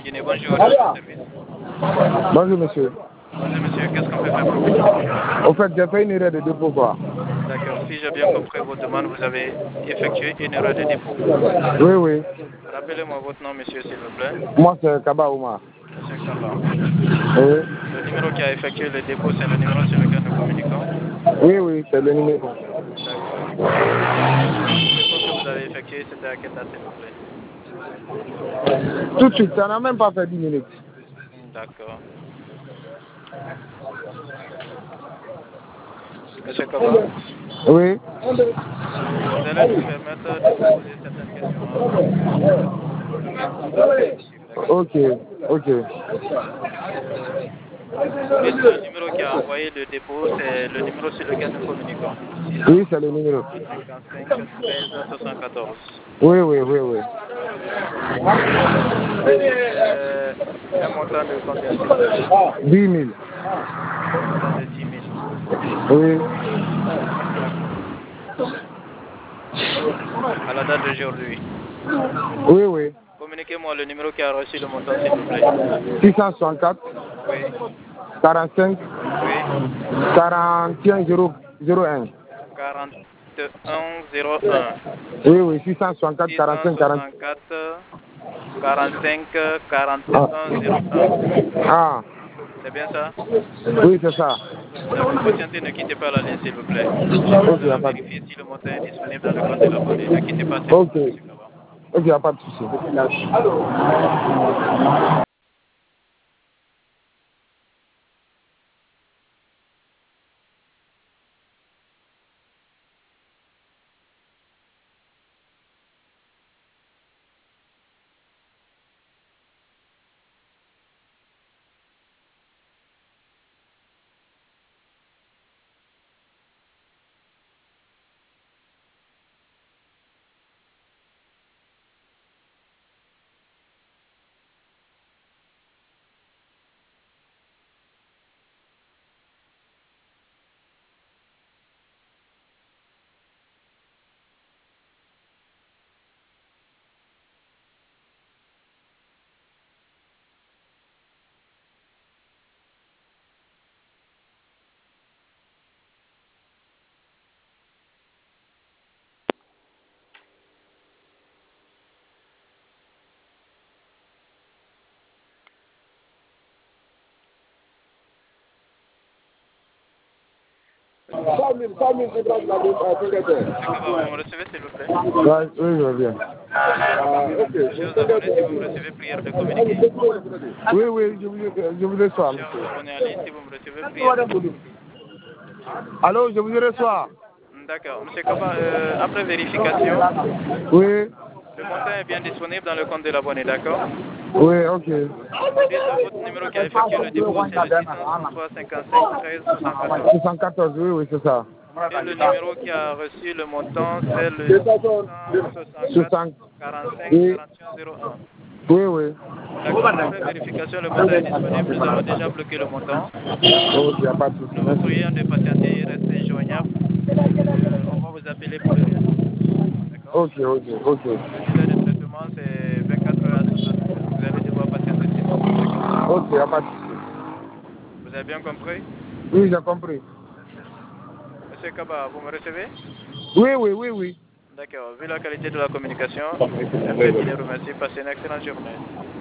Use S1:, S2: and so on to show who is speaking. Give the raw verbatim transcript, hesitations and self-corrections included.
S1: Guinée. Bonjour, à votre service.
S2: Bonjour monsieur.
S1: Bonjour monsieur, qu'est-ce qu'on peut faire pour vous?
S2: Au fait, j'ai fait une erreur de dépôt quoi.
S1: D'accord, si j'ai bien compris votre demande, vous avez effectué une erreur de dépôt.
S2: Oui, oui.
S1: Rappelez-moi votre nom monsieur, s'il vous plaît.
S2: Moi c'est Kaba Oumar.
S1: Monsieur Kaba.
S2: Oui.
S1: Le numéro qui a effectué le dépôt, c'est le numéro sur lequel nous communiquons.
S2: Oui, oui, c'est le numéro.
S1: D'accord. Le dépôt que vous avez effectué, c'était à quelle date, s'il vous plaît?
S2: Tout de suite, ça n'a même pas fait dix minutes.
S1: D'accord. Monsieur Kaba,
S2: Oui.
S1: vous allez nous permettre de vous poser certaines questions avant de vous.
S2: Ok, ok.
S1: Juste le numéro qui a envoyé le dépôt, c'est le numéro sur lequel nous communiquons.
S2: Oui, c'est le numéro.
S1: cinquante-cinq treize soixante-quatorze.
S2: Oui, oui, oui, oui.
S1: Euh, un montant de combien, s'il vous plaît?
S2: dix mille.
S1: Un montant de dix mille.
S2: Oui.
S1: À la date d'aujourd'hui.
S2: Oui, oui.
S1: Communiquez-moi le numéro qui a reçu le montant, s'il vous plaît.
S2: six cent soixante-quatre.
S1: Oui.
S2: quarante-cinq.
S1: Oui.
S2: quarante et un zéro un.
S1: quarante et un zéro un.
S2: Oui, oui, six cent soixante-quatre,
S1: six cent
S2: quarante-cinq, quarante.
S1: soixante-quatre, quarante-cinq, quarante et un zéro un.
S2: Ah.
S1: C'est bien ça?
S2: Oui, c'est ça.
S1: D'accord. Patientez, ne quittez pas la ligne, s'il vous plaît.
S2: Ok,
S1: Nous
S2: y a
S1: allons
S2: pas de...
S1: vérifier si le montant est disponible dans le compte de l'abonné. Ne quittez pas, s'il vous
S2: Ok.
S1: plaît, monsieur Kaba.
S2: Ok, y a pas de souci. cent mille, cent mille, c'est grave la
S1: Monsieur Kaba, vous me recevez, s'il vous plaît?
S2: Ouais, oui, je reviens. Ah, ok.
S1: Chers abonnés, si vous me recevez, prière de communiquer.
S2: Oui, oui, je vous, je vous reçois,
S1: Chers
S2: monsieur.
S1: abonnés en ligne, si vous me recevez, prière de communiquer.
S2: Allô, je vous reçois.
S1: D'accord. Monsieur Kaba, euh, après vérification,
S2: Oui.
S1: le montant est bien disponible dans le compte de l'abonné, d'accord?
S2: Oui, ok.
S1: Ensuite, votre numéro qui a effectué le dépôt, c'est le six cent soixante-trois, cinquante-cinq, treize, soixante-quatorze.
S2: soixante-quatorze, oui, oui, c'est ça.
S1: Et le numéro qui a reçu le montant, c'est le six cent soixante-quatre,
S2: soixante.
S1: quarante-cinq,
S2: Oui,
S1: quarante et un zéro un.
S2: oui, oui.
S1: D'accord. Après vérification, le montant est disponible. Nous allons déjà bloquer le montant.
S2: Ok, il n'y a pas de souci.
S1: Nous vous prions de patienter et rester joignable. Euh, on va vous appeler pour le réajustement. D'accord.
S2: Ok, ok, ok.
S1: Le délai de traitement, c'est vingt-quatre heures à soixante-huit heures. Vous allez devoir patienter, s'il vous plaît. D'accord.
S2: Ok, il n'y a pas de souci.
S1: Vous avez bien compris?
S2: Oui, j'ai compris.
S1: Monsieur Kaba, vous me recevez?
S2: Oui, oui, oui, oui.
S1: D'accord. Vu la qualité de la communication, je vous remercie. Passez une excellente journée.